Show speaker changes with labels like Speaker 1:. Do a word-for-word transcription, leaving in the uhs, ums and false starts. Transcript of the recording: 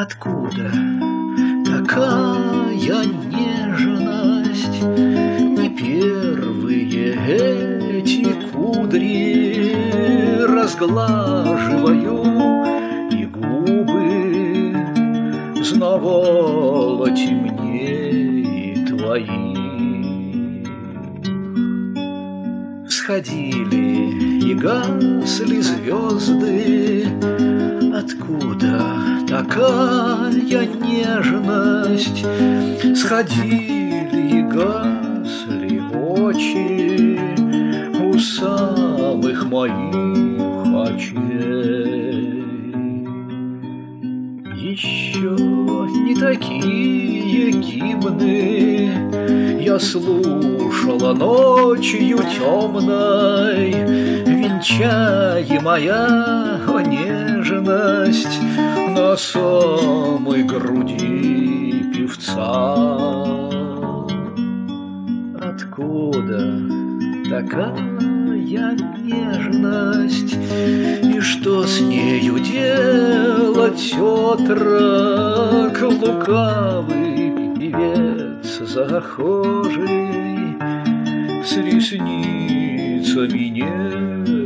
Speaker 1: Откуда такая нежность? Не первые эти кудри разглаживаю, и губы знавала темнее твои. Всходили и гасли звезды. Откуда такая нежность? Сходили и гасли очи у самых моих очей. Еще не такие гимны я слушала ночью темной, венчая моя нежность на самой груди певца. Откуда такая нежность? И что с нею делать, отрок лукавый певец захожий с ресницами нежными?